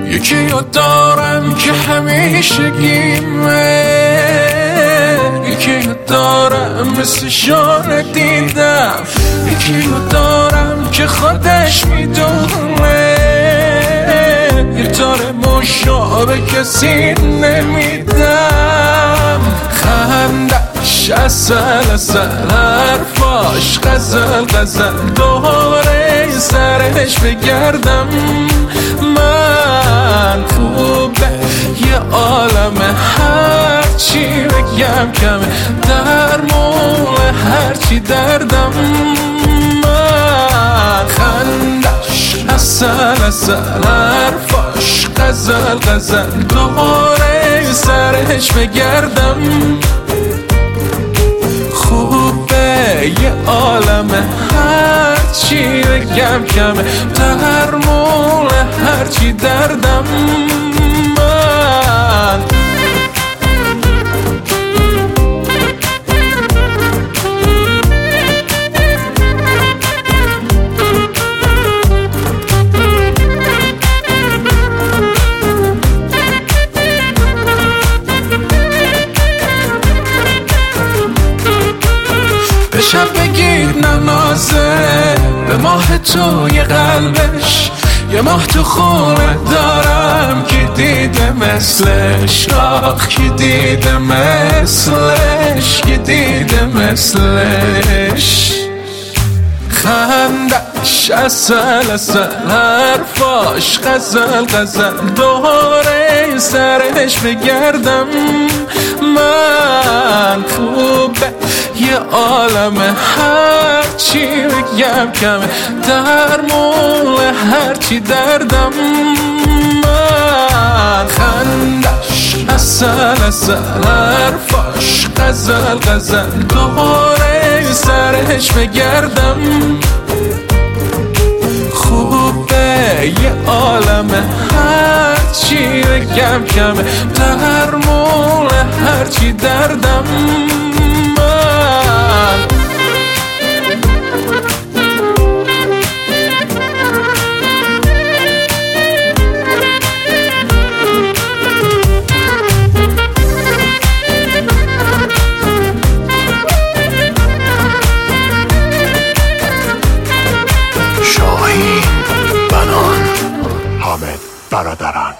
یکی رو دارم که همیشه گیمه، یکی رو دارم مثل شانه دیدم، یکی رو دارم که خودش میدونه یه تار مشابه کسی نمیدم. خندش اصل حرفاش غزل دوره سرش بگردم. من خوبه یه عالمه هرچی بگم کمه، درمون هرچی دردم. من خندش اصل حرفاش غزل دوره سرش بگردم. خوبه یه عالمه هرچی بگم کمه، درمون هرچی دردم. من به شب بگید ننازه، به ماه تو یه قلبش، یه ماه تو خونه دارم که دیده مثلش، آخ که دیده مثلش، که دیده مثلش. خندش اصل حرفاش غزل دوره سرش بگردم. من خوبه یه عالمه هرچی بگم کمه، درمون هرچی دردم. من خندش اصل حرفاش غزل دوره سرش بگردم. خوبه یه عالمه هرچی بگم کمه، درمون هرچی دردم. شاهین بنان، حامد برادران.